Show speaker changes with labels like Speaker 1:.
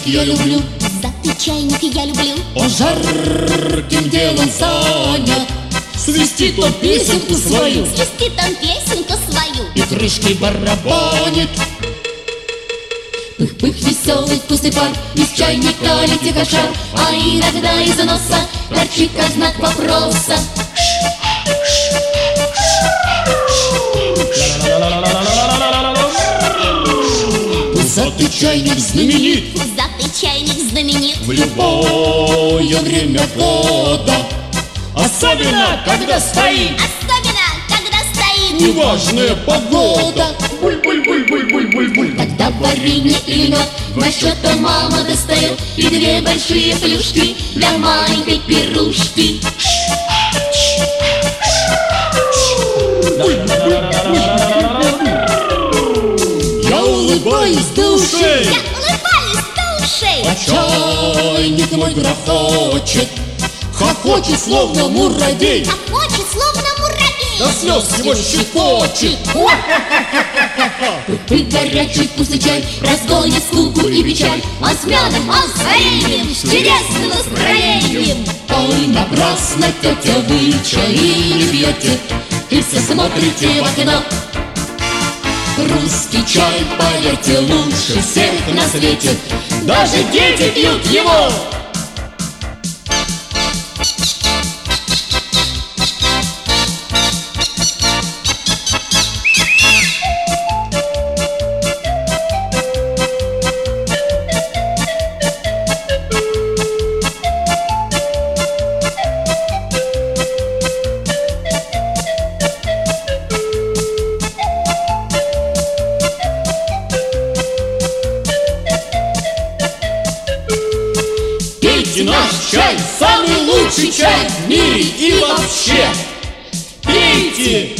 Speaker 1: я люблю.
Speaker 2: Запный чайник я люблю.
Speaker 1: Он жарким делом занят, свистит он песенку свою,
Speaker 2: Свистит он песенку свою.
Speaker 1: и крышкой барабанит.
Speaker 2: Пых-пых, веселый вкусный пар, из чайника летит как шар, а иногда из носа торчит как знак вопроса.
Speaker 1: Пузатый чайник знаменит,
Speaker 2: Пузатый чайник знаменит
Speaker 1: в любое время года, особенно когда стоит
Speaker 2: особенно, когда стоит
Speaker 1: неважная погода.
Speaker 2: буль-буль-буль-буль-буль-буль-буль. Тогда варенье или мед в расчету мама достает, и две большие плюшки для маленькой пирушки.
Speaker 1: Я улыбаюсь душой,
Speaker 2: Я улыбаюсь до ушей.
Speaker 1: а чайник мой грохочет, хохочет, словно муравей,
Speaker 2: А хочет, словно муравей.
Speaker 1: до слез его щекочет.
Speaker 2: Ты горячий вкусный чай разгонит скуку и печаль. Он с медом, он с вареньем, с чудесным настроением.
Speaker 1: Ой, напрасно, тетя, вы чай не пьете, и все смотрите в окно. Русский чай, поверьте, лучше всех на свете, даже дети пьют его. Пейте наш чай, самый лучший чай в мире и вообще. Пейте!